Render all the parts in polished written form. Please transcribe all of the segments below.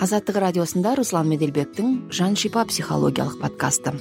Азаттық радиосында Руслан Меделбектің Жан шипа психологиялық подкасты.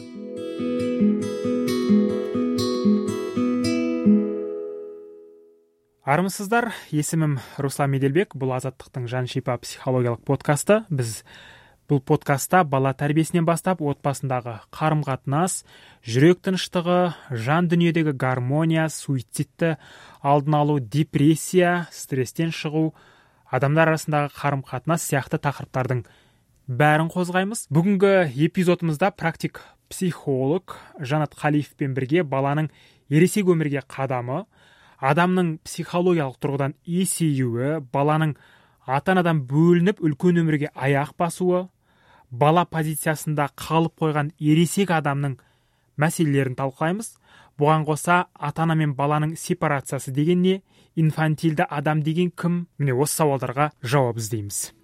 Армысыздар, есімім Руслан Меделбек. Бұл Азаттықтың Жан шипа психологиялық подкасты. Біз бұл подкастта бала тәрбиесінен бастап отбасындағы қарым-қатынас, жүрек тыныштығы, жан дүниедегі гармония, суицидті алдын алу, депрессия, стресстен шығу, адамдар арасындағы қарым-қатынас сияқты тақырыптардың бәрін қозғаймыз. Бүгінгі эпизодымызда практик психолог Жанат Қалиевпен бірге баланың ересек өмірге қадамы, адамның психологиялық тұрғыдан есеюі, баланың ата-анадан бөлініп үлкен өмірге аяқ басуы, бала позициясында қалып қойған ересек адамның мәселелерін талқылаймыз. Бұған қоса ата-ана мен баланың сепарациясы деген не, инфантильді адам деген кім? Міне осы сауалдарға жауап іздейміз.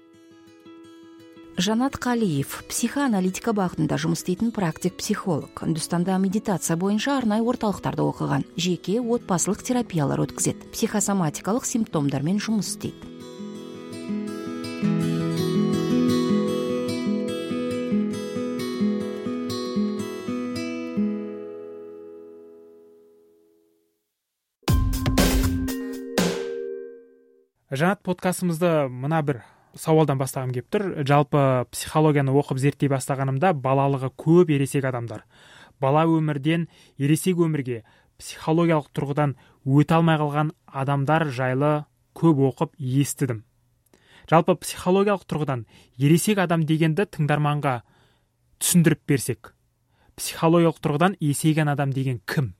Жанат Қалиев психоаналитика бағытында жұмыс істейтін практик психолог. Үндістанда медитация бойынша арнайы орталықтарда оқыған. Жеке отбасылық терапиялар өткізеді. Психосоматикалық симптомдармен жұмыс істейді. Жанат, подкастымызды мына бір сауалдан бастағым келіп тұр. Жалпы психологияны оқып зерттей бастағанымда балалығы көп ересек адамдар. Бала өмірден ересек өмірге психологиялық тұрғыдан өте алмай қалған адамдар жайлы көп оқып естідім. Жалпы психологиялық тұрғыдан ересек адам дегенді тыңдарманға түсіндіріп берсек, психологиялық тұрғыдан есейген адам деген кім?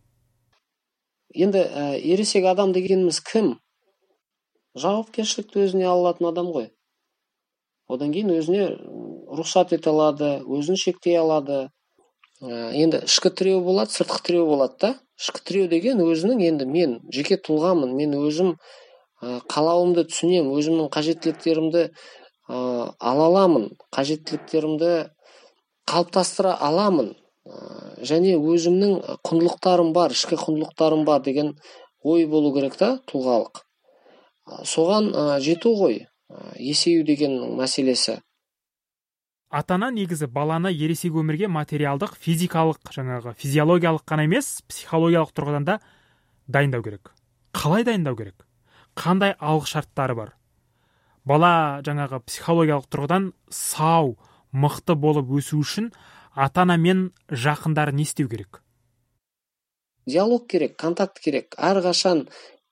Енді ересек адам дегеніміз кім? Жауапкершілікті өзіне алатын адам ғой. Одан кейін өзіне рұқсат ете алады, өзін шектей алады. Енді ішкі тіреу болады, сыртқы тіреу болады да. Ішкі тіреу деген өзінің енді мен жеке тұлғамын, мен өзім қалауымды түсінем, өзімнің қажеттіліктерімді ала аламын, қажеттіліктерімді қалыптастыра аламын, және өзімнің құндылықтарым бар, ішкі құндылықтарым бар деген ой болу керек та, тұлғалық. Соған жету ғой есею деген мәселесі. Ата-ана негізі баланы ересек өмірге материалдық, физиологиялық қана емес, психологиялық тұрғыдан да дайындау керек. Қалай дайындау керек? Қандай алғы шарттары бар? Бала психологиялық тұрғыдан сау, мықты болып өсу үшін ата-анамен жақындары не істеу керек? Диалог керек, контакт керек. Әрқашан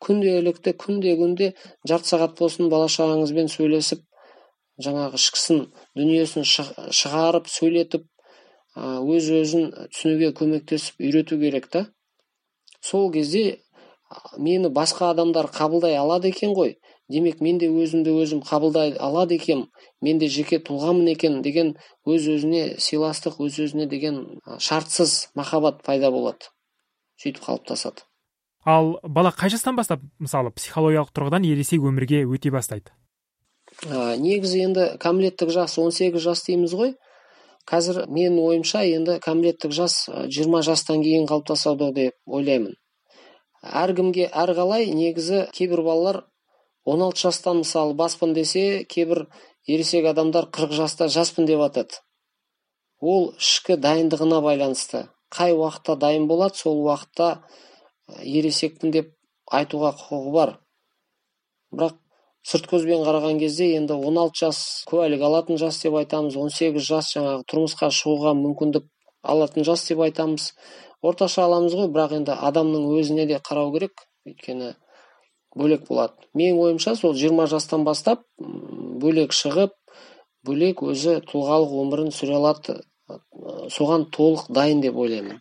күнде жарты сағат болсын бала-шағаңызбен сөйлесіп, ішкісін, дүниесін шығарып, сөйлетіп, өз-өзін түсінуге көмектесіп, үйрету керек та. Сол кезде мені басқа адамдар қабылдай алады екен ғой. Демек, мен де өзімді өзім қабылдай алады екен, мен де жеке тұлғамын екен деген өз-өзіне сыйластық, өз-өзіне деген шартсыз махаббат пайда болады. Сөйтіп қалыптасады. Ал бала қай жастан бастап, мысалы, психологиялық тұрғыдан ересек өмірге өте бастайды? Негізі енді кәмелеттік жас 18 жас дейміз ғой. Қазір мен ойымша енді кәмелеттік жас 20 жастан кейін қалыптасады деп ойлаймын. Әркімге әрқалай, негізі кейбір балалар 16 жастан мысалы баспын десе, кейбір ересек адамдар 40 жаста жаспын деп атады. Ол ішкі дайындығына байланысты. Қай уақытта дайын болады, сол уақытта ересекпін деп айтуға құқығы бар. Бірақ сырт көзбен қараған кезде енді 16 жас куәлік алатын жас деп айтамыз, 18 жас тұрмысқа шығуға мүмкіндік алатын жас деп айтамыз. Орташа аламыз ғой, бірақ енді адамның өзіне де қарау керек, өйткені бөлек болады. Мен ойымша сол 20 жастан бастап бөлек шығып, бөлек өзі тұлғалық өмірін сүре алады, соған толық дайын деп ойлаймын.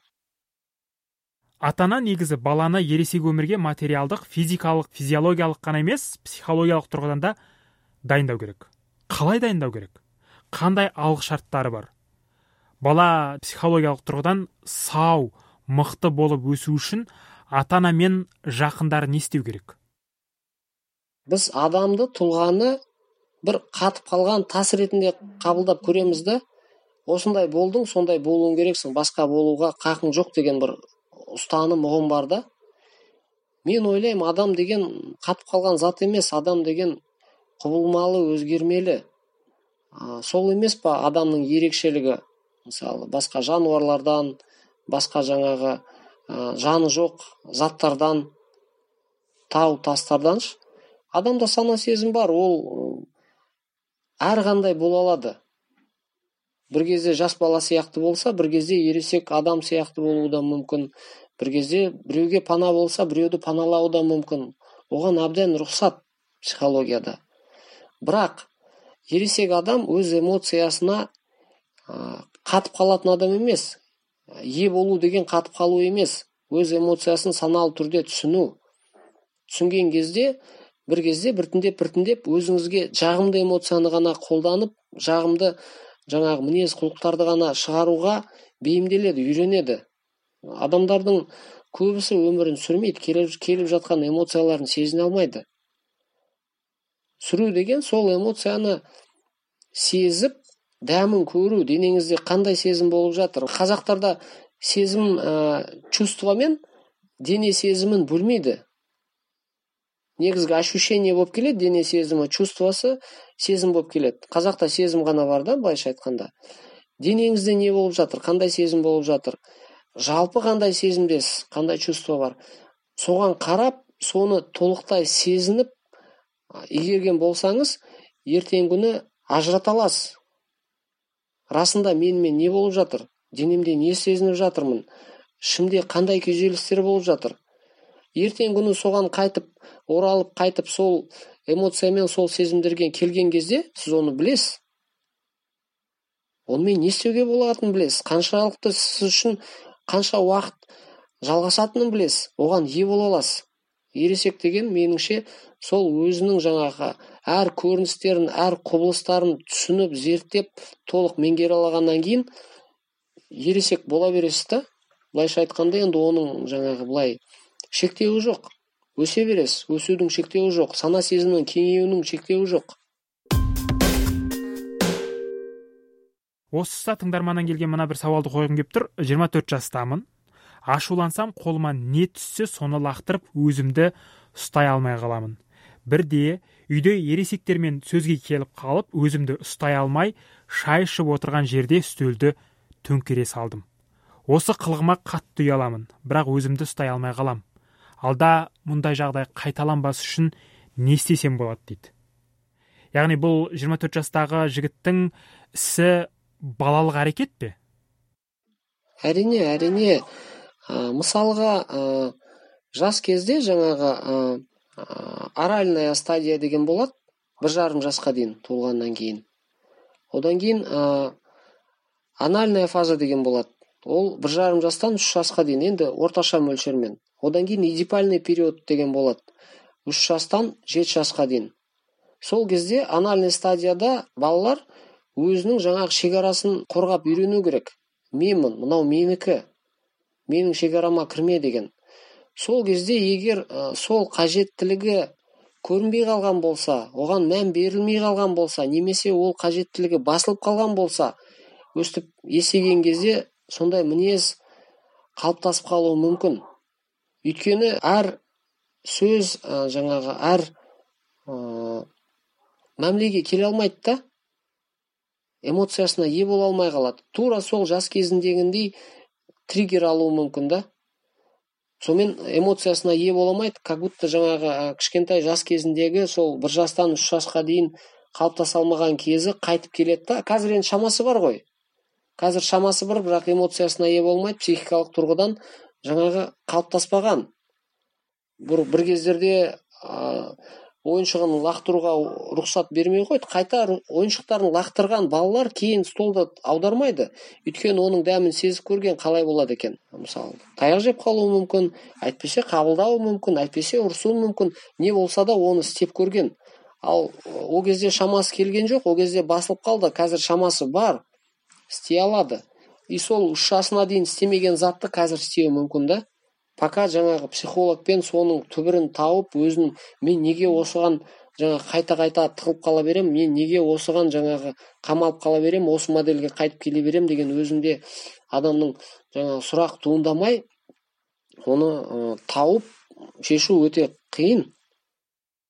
Ата-ана негізі баланы ересек өмірге материалдық, физиологиялық қана емес, психологиялық тұрғыдан да дайындау керек. Қалай дайындау керек? Қандай алғы шарттары бар? Бала психологиялық тұрғыдан сау, мықты болып өсу үшін ата-анамен жақындары не істеу керек? Біз адамды, тұлғаны бір қатып қалған тас ретінде қабылдап көреміз да, осындай болдың, сондай болуың керексің, басқа болуға қақың жоқ деген бір ұстаным ұғым бар да. Мен ойлаймын, адам деген қатып қалған зат емес, адам деген құбылмалы, өзгермелі. сол емес па адамның ерекшелігі? Мысалы басқа жануарлардан, басқа жаңағы жаны жоқ заттардан, тау тастарданшы адамда сана сезім бар. Ол әрқандай бола алады. Бір кезде жас бала сияқты болса, бір кезде ересек адам сияқты болуы да мүмкін. Бір кезде біреуге пана болса, біреуді паналауы да мүмкін. Оған әбден рұқсат психологияда. Бірақ ересек адам өз эмоциясына қатып қалатын адам емес. Ие болу деген қатып қалу емес. Өз эмоциясын саналы түрде түсінген кезде, бір кезде біртіндеп өзіңізге жағымды эмоцияны ғана қолданып, жағымды жаңағы мінез құлықтарды ғана шығаруға бейімделеді, үйренеді. Адамдардың көбісі өмірін сүрмейді, келіп жатқан эмоцияларын сезіне алмайды. Сүру деген сол эмоцияны сезіп, дәмін көру, денеңізде қандай сезім болып жатыр. Қазақтарда сезім чувствомен дене сезімін бөлмейді. Негізгі ощущение болып келеді, дене сезімі, чувствосы сезім болып келеді. Қазақта сезім ғана бар да, былайша айтқанда. Денеңізде не болып жатыр, қандай сезім болып жатыр, жалпы қандай сезімдесіз, қандай чувство бар. Соған қарап, соны толықтай сезініп, игерген болсаңыз, ертең күні ажырата аласыз. Расында менімен не болып жатыр, денемде не сезініп жатырмын, ішімде қандай күйзелістер болып жатыр. Ертең күні соған қайтып сол эмоциямен, сол сезімдерге келген кезде сіз оны білесіз. Онымен не істеуге болатынын білесіз. Қаншалықты сіз үшін қанша уақыт жалғасатынын білесіз. Оған ие бола аласыз. Ересек деген меніңше сол өзінің жаңағы әр көріністерін, әр құбылыстарын түсініп, зерттеп, толық меңгере алғаннан кейін ересек бола бересіз да. Былайша айтқанда енді оның жаңағы былай шектеуі жоқ. Өсе бересіз, өсудің шектеуі жоқ, сана сезімнің кеңеюінің шектеуі жоқ. Осы тұста тыңдарманнан келген мына бір сауалды қойғым келіп тұр. 24 жастамын. Ашулансам қолыма не түссе соны лақтырып өзімді ұстай алмай қаламын. Бірде үйде ересектермен сөзге келіп қалып, өзімді ұстай алмай, шай ішіп отырған жерде үстелді төңкере салдым. Осы қылығыма қатты ұяламын, бірақ өзімді ұстай алмай қалам. Алда мұндай жағдай қайталанбас үшін не істесем болады дейді. Яғни бұл 24 жастағы жігіттің ісі балалық әрекет пе? Әрине. Мысалға, жас кезде жаңағы оральная стадия деген болады, 1,5 жасқа дейін туылғаннан кейін. Одан кейін анальная фаза деген болады. Ол 1,5 жастан 3 жасқа дейін, енді орташа мөлшермен. Одан кейін эдипальный период деген болады, 3 жастан 7 жасқа дейін. Сол кезде анальный стадияда балалар өзінің жаңағы шекарасын қорғап үйрену керек. Менмін, мынау менікі, менің шекарама кірме деген. Сол кезде егер сол қажеттілігі көрінбей қалған болса, оған мән берілмей қалған болса, немесе ол қажеттілігі басылып қалған болса, өстіп есейген кезде сондай мінез қалыптасып қалуы мүмкін. Өйткені әр сөз жаңағы әр мәмлеге келе алмайды да, эмоциясына ие бола алмай қалады. Тура сол жас кезіндегіндей триггер алуы мүмкін да. Сонымен эмоциясына ие бола алмайды, как будто жаңағы кішкентай жас кезіндегі сол 1 жастан 3 жасқа дейін қалыптаса алмаған кезі қайтып келеді да. Қазір енді шамасы бар ғой. Қазір шамасы бар, бірақ эмоциясына ие болмайды, психикалық тұрғыдан жаңағы қалыптаспаған. Бір кездерде ойыншығын лақтыруға рұқсат бермей қойды. Қайта ойыншықтарын лақтырған балалар кейін столды аудармайды. Өйткені оның дәмін сезіп көрген, қалай болады екен. Мысалы, таяқ жеп қалуы мүмкін, әйтпесе қабылдауы мүмкін, әйтпесе ұрсуы мүмкін. Не болса да оны істеп көрген. Ал ол кезде шамасы келген жоқ, ол кезде басылып қалды. Қазір шамасы бар, істей алады. И сол 3 жасына дейін істемеген затты қазір істеуі мүмкін да. Пока жаңағы психологпен соның түбірін тауып, өзін мен неге осыған жаңағы қайта тығылып қала берем, мен неге осыған жаңағы қамалып қала берем, осы модельге қайтып келе берем деген өзінде адамның жаңағы сұрақ туындамай, оны тауып шешу өте қиын.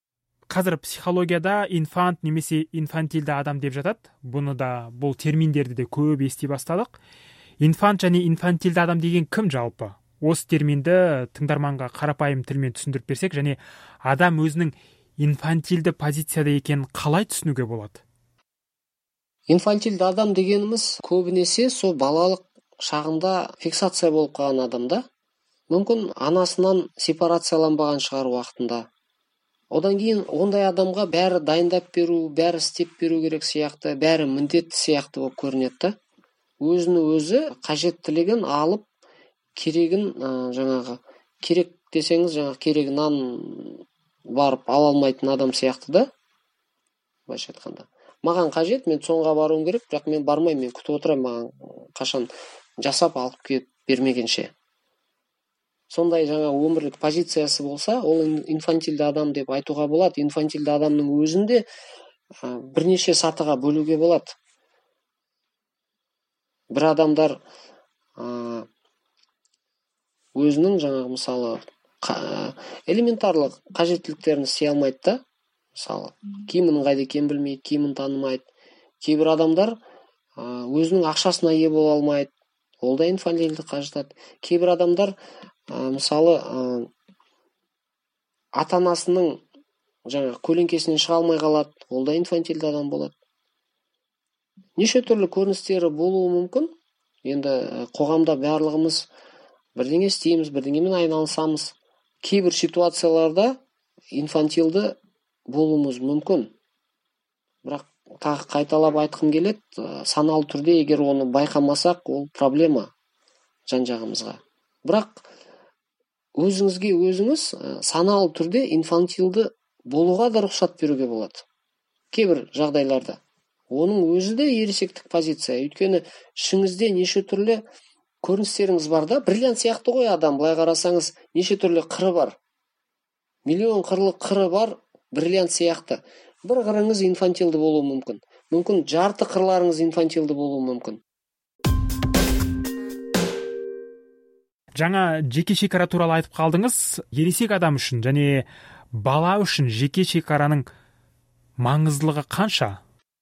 қазір психологияда инфант немесе инфантильді адам деп жатады. Бұл терминдерді де көп ести бастадық. Инфант және инфантильді адам деген кім жалпы? Осы терминді тыңдарманға қарапайым тілмен түсіндіріп берсек, және адам өзінің инфантильді позицияда екенін қалай түсінуге болады? Инфантильді адам дегеніміз көбінесе сол балалық шағында фиксация болып қалған адамда. Мүмкін анасынан сепарацияланбаған шығар уақытында. Одан кейін ондай адамға бәрі дайындап беру, бәрі істеп беру керек сияқты, бәрі міндетті сияқты болып көрінеді. Өзіні өзі қажеттілігін алып, керегін керек десеңіз керегінен барып ала алмайтын адам сияқты да. Былайша айтқанда. Маған қажет, мен соңға баруым керек, бірақ мен бармаймын, мен күтіп отырамын, маған қашан жасап алып келіп бермегенше. Сондай өмірлік позициясы болса, ол инфантильді адам деп айтуға болады. Инфантильді адамның өзінде бірнеше сатыға бөлуге болады. Бір адамдар өзінің мысалы элементарлық қажеттіліктерін істей алмайды да. Мысалы, киімінің қайда екенін білмейді, киімін танымайды. Кейбір адамдар өзінің ақшасына ие бола алмайды. Ол да инфантильдікке жатады. Кейбір адамдар мысалы ата-анасының көлеңкесінен шыға алмай қалады. Ол да инфантильді адам болады. Неше түрлі көріністері болуы мүмкін. Енді қоғамда барлығымыз бірдеңе істейміз, бірдеңемен айналысамыз. Кейбір ситуацияларда инфантильді болуымыз мүмкін. Бірақ тағы қайталап айтқым келеді, саналы түрде егер оны байқамасақ, ол проблема жан-жағымызға. Бірақ өзіңізге өзіңіз саналы түрде инфантильді болуға да рұқсат беруге болады. Кейбір жағдайларда. Оның өзі де ересектік позиция. Өйткені ішіңізде неше түрлі көріністеріңіз бар да, бриллиант сияқты ғой адам, былай қарасаңыз, неше түрлі қыры бар. Миллион қырлы қыры бар, бриллиант сияқты. Бір қырыңыз инфантильді болуы мүмкін. Мүмкін жарты қырларыңыз инфантильді болуы мүмкін. Жаңа жеке шекара туралы айтып қалдыңыз. Ересек адам үшін және бала үшін жеке шекараның маңыздылығы қанша?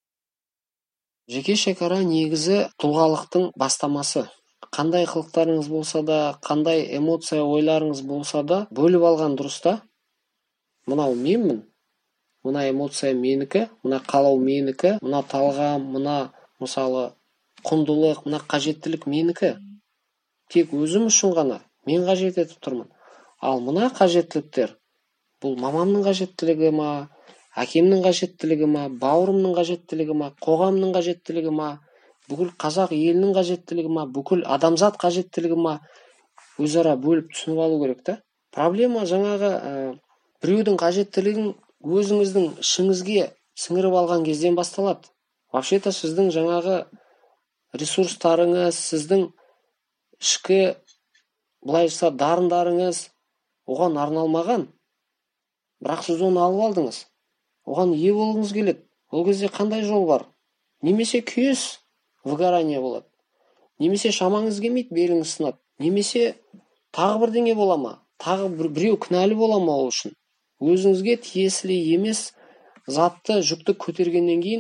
Жеке шекара негізі тұлғалықтың бастамасы. Қандай қылықтарыңыз болса да, қандай эмоция ойларыңыз болса да, бөліп алған дұрыс та. Мынау менмін, мына эмоция менікі, мына қалау менікі, мына талғам, мына мысалы құндылық, мына қажеттілік менікі. Тек өзім үшін ғана мен қажет етіп тұрмын. Ал мына қажеттіліктер, бұл мамамның қажеттілігі ма, әкемнің қажеттілігі ма, бауырымның қажеттілігі ма, қоғамның қажеттілігі ма, бүкіл қазақ елінің қажеттілігі ма, бүкіл адамзат қажеттілігі ма, өзара бөліп түсініп алу керек та. Проблема біреудің қажеттілігін өзіңіздің ішіңізге сіңіріп алған кезден басталады. Вообще-то сіздің ресурстарыңыз, сіздің ішкі былайша дарындарыңыз оған арналмаған. Бірақ сіз оны алып алдыңыз. Оған ие болғыңыз келеді. Ол кезде қандай жол бар? Немесе күйес, выгорание болады. Немесе шамаңыз келмейді, беліңіз сынады. Немесе тағы бірдеңе бола ма? Тағы біреу кінәлі бола ма ол үшін? Өзіңізге тиесілі емес затты, жүкті көтергеннен кейін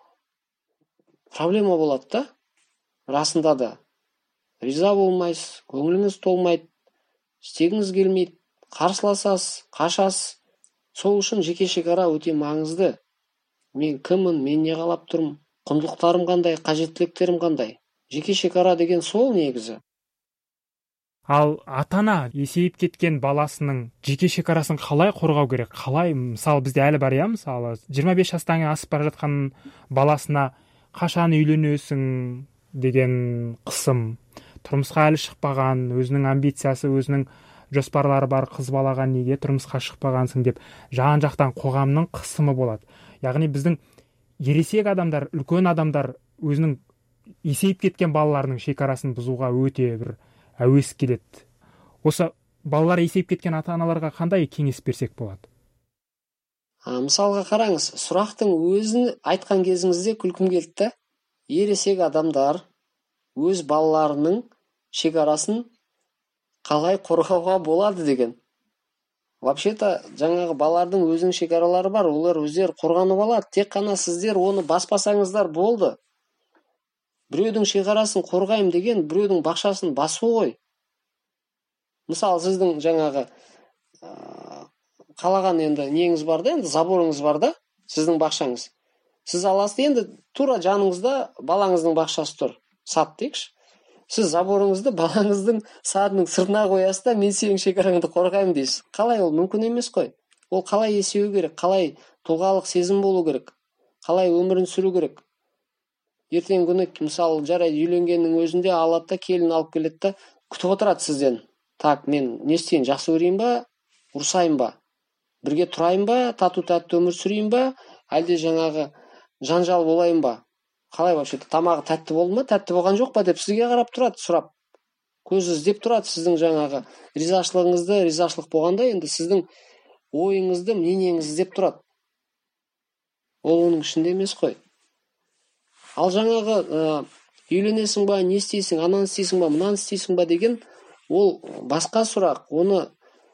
проблема болады да. Расында да. Риза болмайсыз, көңіліңіз толмайды, істегіңіз келмейді, қарсыласасыз, қашасыз. Сол үшін жеке шекара өте маңызды. Мен кіммін, мен не қалап тұрмын, құндылықтарым қандай, қажеттіліктерім қандай. Жеке шекара деген сол негізі. Ал ата-ана есейіп кеткен баласының жеке шекарасын қалай қорғау керек? Қалай, мысалы бізде әлі бар, мысалы 25 жастан асып бара жатқан баласына қашан үйленесің деген қысым, тұрмысқа әлі шықпаған, өзінің амбициясы, өзінің жоспарлары бар қыз балаға неге тұрмысқа шықпағансың деп жан-жақтан қоғамның қысымы болады. Яғни біздің ересек адамдар, үлкен адамдар өзінің есейіп кеткен балаларының шекарасын бұзуға өте бір әуес келеді. Осы балалар есейіп кеткен ата-аналарға қандай кеңес берсек болады? Мысалға қараңыз, сұрақтың өзін айтқан кезіңізде күлкім келді да. Ересек адамдар өз балаларының шекарасын қалай қорғауға болады деген. вообще-то жаңағы балалардың өзінің шекаралары бар, олар өздері қорғанып алады, тек қана сіздер оны баспасаңыздар болды. Біреудің шекарасын қорғаймын деген біреудің бақшасын басу ғой. Мысалы, сіздің жаңағы қалаған енді неңіз бар да, енді заборыңыз бар да, сіздің бақшаңыз. Сіз аласыз, енді тура жаныңызда балаңыздың бақшасы тұр, сад дейікші. Сіз заборыңызды балаңыздың садының сыртына қоясыз да, мен сенің шекараңды қорғаймын дейсіз. Қалай, ол мүмкін емес қой. Ол қалай есею керек, қалай тұлғалық сезім болу керек, қалай өмірін сүру керек. Ертең күні мысалы жарайды үйленгеннің өзінде алады да келін алып келеді да күтіп отырады сізден. Так, мен не істейін, жақсы көрейін ба, ұрсайын ба, бірге тұрайын ба, тату-тәтті өмір сүрейін ба, әлде жаңағы жанжал болайын ба? Қалай вообще-то, тамағы тәтті болды ма, тәтті болған жоқ па деп сізге қарап тұрады, сұрап. Көзі іздеп тұрады сіздің жаңағы ризашылығыңызды, ризашылық болғанда енді сіздің ойыңызды, мнениеңізді іздеп тұрады. Ол оның ішінде емес қой. Ал жаңағы үйленесің ба, не істейсің, ананы істейсің ба, мынаны істейсің ба деген ол басқа сұрақ. Оны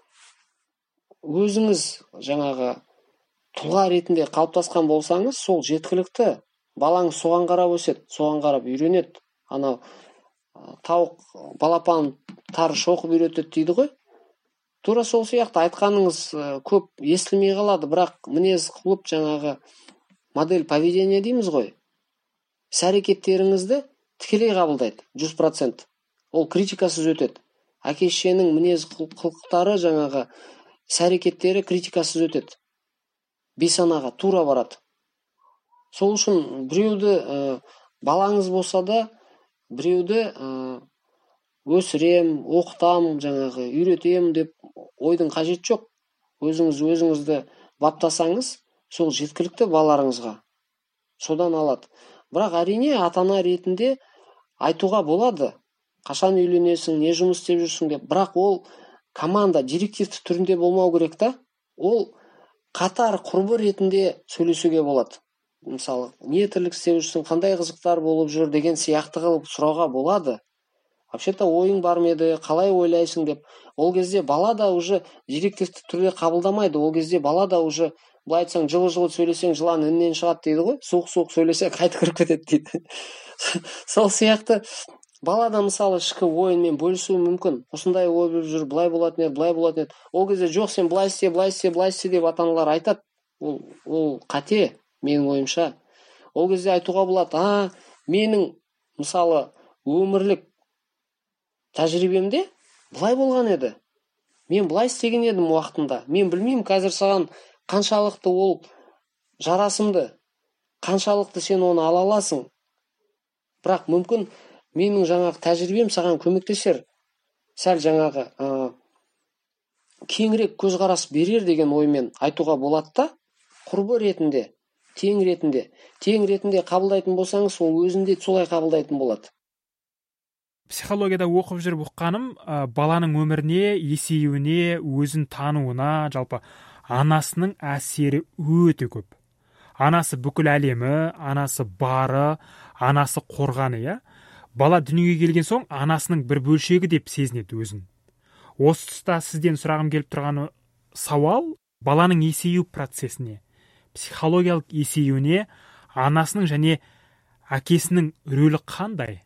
өзіңіз жаңағы тұлға ретінде қалыптасқан болсаңыз, сол жеткілікті. Балаңыз соған қарап өседі, соған қарап үйренеді. Анау тауық балапан тары шоқып үйретеді дейді ғой. Тура сол сияқты айтқаныңыз көп естілмей қалады, бірақ мінез құлып жаңағы модель поведения дейміз ғой. Іс-әрекеттеріңізді тікелей қабылдайды, 100%. Ол критикасыз өтеді. Әке-шешенің мінез құлықтары жаңағы іс-әрекеттері критикасыз өтеді. Бейсанаға тура барады. Сол үшін біреуді балаңыз болса да, біреуді өсірем, оқытам, жаңағы үйретем деп ойдың қажет жоқ. Өзіңізді баптасаңыз, сол жеткілікті балаларыңызға. Содан алады. Бірақ әрине ата-ана ретінде айтуға болады. Қашан үйленесің, не жұмыс істеп жүрсің деп. Бірақ ол команда, директивті түрінде болмау керек та. Ол қатар құрбы ретінде сөйлесуге болады. Мысалы, не тірлік істеп жүрсің, қандай қызықтар болып жүр деген сияқты қылып сұрауға болады. Вообще-то ойың бар ма еді, қалай ойлайсың деп. Ол кезде бала да уже директивті түрде қабылдамайды. Ол кезде бала да уже былай айтсаң, жылы-жылы сөйлесең, жылан іннен шығады дейді ғой. Суық-суық сөйлесе қайта кіріп кетеді дейді. Сол сияқты бала да мысалы ішкі ойынмен бөлісуі мүмкін. Осындай ой болып жүр, былай болатын еді, былай болатын еді. Ол кезде жоқ, сен былай істе, былай істе, былай істе деп ата-аналар айтады. Ол қате, менің ойымша. Ол кезде айтуға болады, менің мысалы өмірлік тәжірибемде былай болған еді. Мен былай істеген едім уақытында. Мен білмеймін қазір саған қаншалықты ол жарасымды, қаншалықты сен оны ала аласың. Бірақ мүмкін менің жаңағы тәжірибем саған көмектесер. Сәл жаңағы кеңірек көзқарас берер деген оймен айтуға болады да, құрбы ретінде, тең ретінде қабылдайтын болсаңыз, ол өзінде солай қабылдайтын болады. Психологияда оқып жүріп ұққаным, баланың өміріне, есеюіне, өзін тануына, жалпы анасының әсері өте көп. Анасы бүкіл әлемі, анасы бары, анасы қорғаны, иә. Бала дүниеге келген соң анасының бір бөлшегі деп сезінеді өзін. Осы тұста сізден сұрағым келіп тұрғаны сауал, баланың есею процесіне, психологиялық есеюіне анасының және әкесінің рөлі қандай?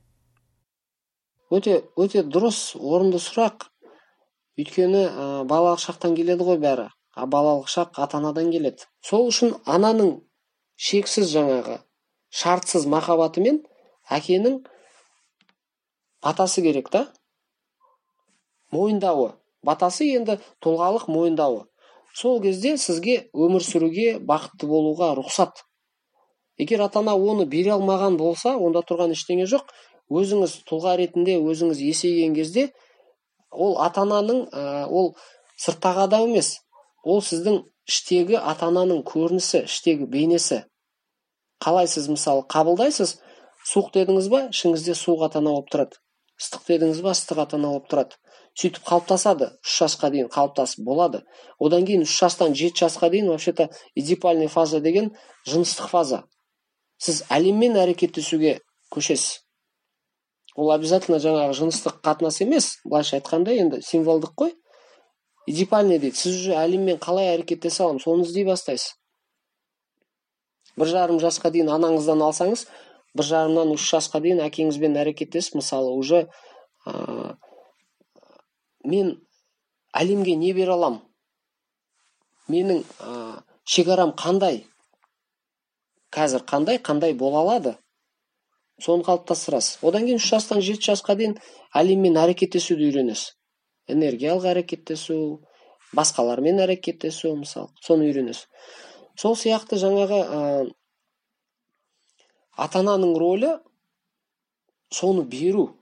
Өте дұрыс, орынды сұрақ. Өйткені балалық шақтан келеді ғой бәрі. Балалық шақ ата-анадан келеді. Сол үшін ананың шексіз жаңағы шартсыз махаббаты мен әкенің батасы керек та. Мойындауы. Батасы енді тұлғалық мойындауы. Сол кезде сізге өмір сүруге, бақытты болуға рұқсат. Егер ата-ана оны бере алмаған болса, онда тұрған ештеңе жоқ. Өзіңіз тұлға ретінде өзіңіз есейген кезде, ол ата-ананың, ол сырттағы адам емес. Ол сіздің іштегі ата-ананың көрінісі, іштегі бейнесі. Қалай сіз мысалы қабылдайсыз, суық дедіңіз ба, ішіңізде суық ата-ана болып тұрады. Ыстық дедіңіз ба, ыстық ата-ана болып тұрады. Сөйтіп қалыптасады, 3 жасқа дейін қалыптасып болады. Одан кейін 3 жастан 7 жасқа дейін вообще-то эдипальный фаза деген жыныстық фаза. Сіз әлеммен әрекеттесуге көшесіз. Ол обязательно жаңағы жыныстық қатынас емес, былайша айтқанда енді символдық қой. идипальный дейді, сіз уже әлеммен қалай әрекеттесе аламын, соны іздей бастайсыз. 1,5 жасқа дейін анаңыздан алсаңыз, 1,5-нан 3 жасқа дейін әкеңізбен әрекеттесіп, мысалы, уже мен әлемге не бере алам, менің шекарам қандай, қазір қандай бола алады, соны қалыптастырасыз. Одан кейін 3 жастан 7 жасқа дейін әлеммен әрекеттесуді үйренесіз. Энергиялық әрекеттесу, басқалармен әрекеттесу, мысалы, соны үйренесіз. Сол сияқты жаңағы ата-ананың рөлі соны беру.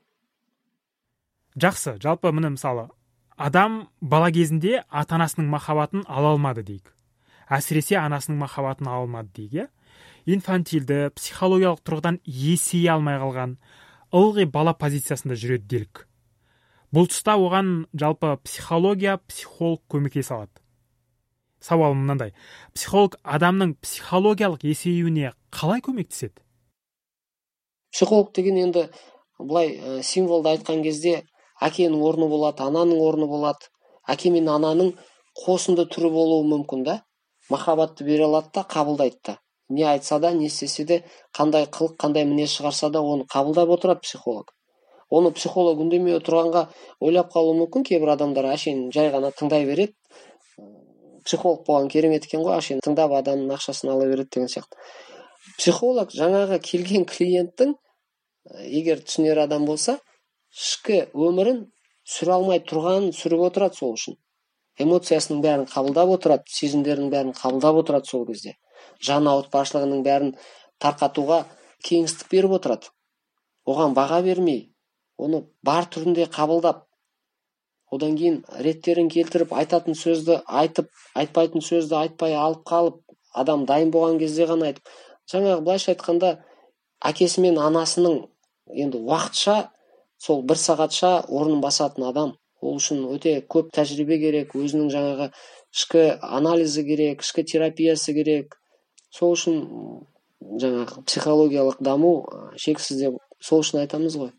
Жақсы, жалпы міне мысалы, адам бала кезінде ата-анасының махаббатын ала алмады дейік. Әсіресе анасының махаббатын ала алмады дейік, инфантилді, психологиялық тұрғыдан есейе алмай қалған, ылғи бала позициясында жүреді делік. Бұл тұста оған жалпы психолог көмектесе алады. Сауалым мынандай: психолог адамның психологиялық есеюіне қалай көмектеседі? Психолог деген енді былай символды айтқан кезде әкенің орны болады, ананың орны болады. Әке мен ананың қосынды түрі болуы мүмкін да. Махаббатты бере алады да, қабылдайды да. Не айтса да, не істесе де, қандай қылық, қандай мінез шығарса да, оны қабылдап отырады психолог. Оны психолог үндемей отырғанға ойлап қалуы мүмкін, кейбір адамдар әшейін жай ғана тыңдай береді. Психолог болған керемет екен ғой, әшейін тыңдап адамның ақшасын ала береді деген сияқты. Психолог жаңағы келген клиенттің, егер түсінер адам болса, ішкі өмірін сүре алмай тұрғанын сүріп отырады сол үшін. Эмоциясының бәрін қабылдап отырады, сезімдерінің бәрін қабылдап отырады сол кезде. Жан ауыртпашылығының бәрін тарқатуға кеңістік беріп отырады. Оған баға бермей, оны бар түрінде қабылдап, одан кейін реттерін келтіріп, айтатын сөзді айтып, айтпайтын сөзді айтпай алып қалып, адам дайын болған кезде ғана айтып. Жаңағы былайша айтқанда, әкесі мен анасының енді уақытша, сол 1 сағатша орнын басатын адам. Ол үшін өте көп тәжірибе керек, өзінің жаңағы ішкі анализі керек, ішкі терапиясы керек. Сол үшін жаңағы психологиялық даму шексіз деп сол үшін айтамыз ғой.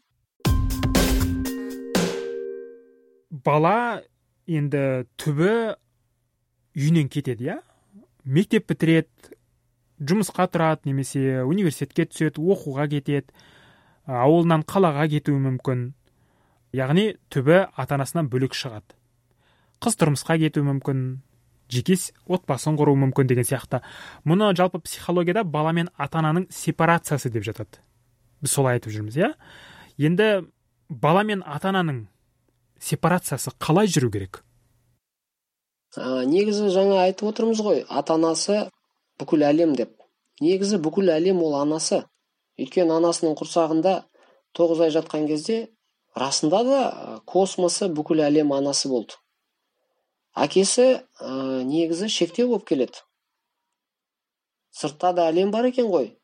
Бала енді түбі үйінен кетеді, мектеп бітіреді, жұмысқа тұрады, немесе университетке түседі, оқуға кетеді, ауылынан қалаға кетуі мүмкін. Яғни түбі ата-анасынан бөлек шығады. Қыз тұрмысқа кетуі мүмкін, жеке отбасын құруы мүмкін деген сияқты. Мұны жалпы психологияда бала мен ата-ананың сепарациясы деп жатады. Біз солай айтып жүрміз, Енді бала мен ата-ананың сепарациясы қалай жүру керек? Негізі жаңа айтып отырмыз ғой, ата-анасы бүкіл әлем деп. Негізі бүкіл әлем ол анасы. Өйткені анасының құрсағында 9 ай жатқан кезде расында да космосы бүкіл әлем анасы болды. Әкесі негізі шектеу болып келеді. Сыртта да әлем бар екен ғой.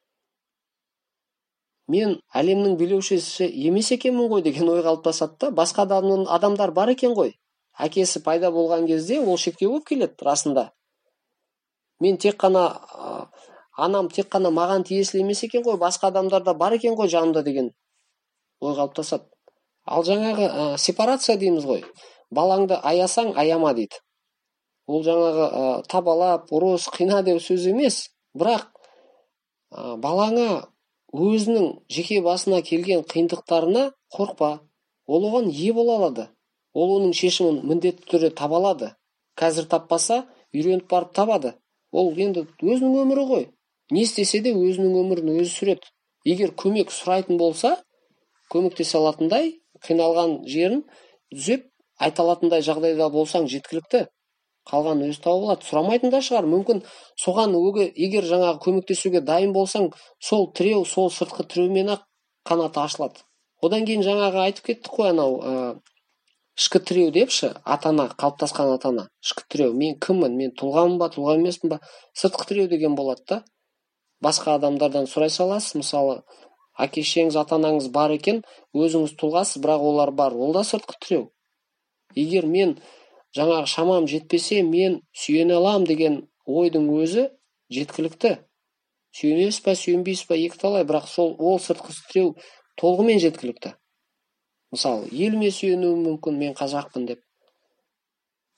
Мен әлемнің билеушісі емес екенмін ғой деген ой қалыптасады да, басқа адамдар бар екен ғой. Әкесі пайда болған кезде ол шектеу болып келеді расында. Мен тек қана анам тек қана маған тиесілі емес екен ғой, басқа адамдар да бар екен ғой жанымда деген ой қалыптасады. Ал жаңағы сепарация дейміз ғой. Балаңды аясаң, аяма дейді. Ол жаңағы табалап, ұрыс, қина деп сөз емес. Бірақ балаңа өзінің жеке басына келген қиындықтарына қорқпа. Ол оған ие бола алады. Ол оның шешімін міндетті түрде таба алады. Қазір таппаса, үйреніп барып табады. Ол енді өзінің өмірі ғой. Не істесе де өзінің өмірін өзі сүреді. Егер көмек сұрайтын болса, көмектесе алатындай, қиналған жерін түзеп айта алатындай жағдайда болсаң жеткілікті. Қалған өзі табылады. Сұрамайтын да шығар. Мүмкін соған егер жаңағы көмектесуге дайын болсаң, сол тіреу, сол сыртқы тіреумен-ақ қанаты ашылады. Одан кейін жаңағы айтып кеттік қой, анау ішкі тіреу депші, ата-ана, қалыптасқан ата-ана. Ішкі тіреу, мен кіммін, мен тұлғамын ба, тұлға емеспін ба? Сыртқы тіреу деген болады да. Басқа адамдардан сұрай саласыз, мысалы, әке-шешеңіз, ата-анаңыз бар екен, өзіңіз тұлғасыз, бірақ олар бар. Ол да сыртқы тіреу. Егер мен жаңағы шамам жетпесе, мен сүйене алам деген ойдың өзі жеткілікті. Сүйенесіз ба, сүйенбейсіз ба, екі талай, бірақ ол сыртқы тіреу толығымен жеткілікті. Мысалы, еліме сүйенуім мүмкін, мен қазақпын деп.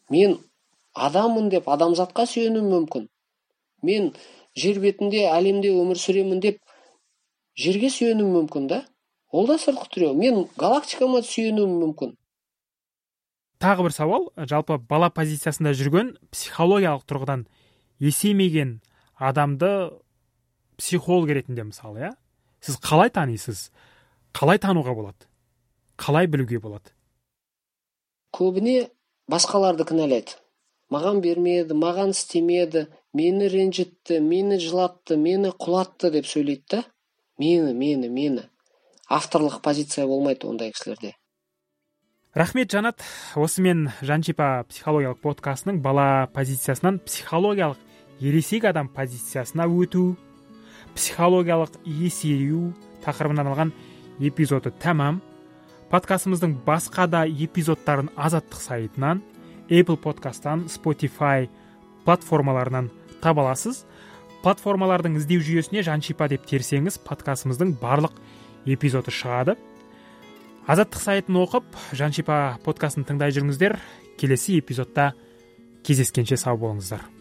мен адаммын деп адамзатқа сүйенуім мүмкін. Мен жер бетінде, әлемде өмір сүремін деп жерге сүйенуім мүмкін да. Ол да сыртқы тіреу. Мен галактикама сүйенуім мүмкін. Тағы бір сауал, жалпы бала позициясында жүрген психологиялық тұрғыдан есеймеген адамды психолог ретінде мысалы, иә? Сіз қалай танисыз? Қалай тануға болады? Қалай білуге болады? Көбіне басқаларды кінәлайды. Маған бермеді, маған істемеді, мені ренжітті, мені жылатты, мені құлатты деп сөйлейді да. Мені. Авторлық позиция болмайды ондай кісілерде. Рахмет, Жанат. Осымен Жаншипа психологиялық подкастының бала позициясынан психологиялық ересек адам позициясына өту, психологиялық есею тақырыбынан алған эпизоды тәмам. Подкастымыздың басқа да эпизодтарын Азаттық сайтынан, Apple подкасттан, Spotify платформаларынан таба аласыз. Платформалардың іздеу жүйесіне Жаншипа деп терсеңіз, подкастымыздың барлық эпизоды шығады. Азаттық сайтын оқып, Жаншипа подкастын тыңдай жүріңіздер. Келесі эпизодта кездескенше сау болыңыздар.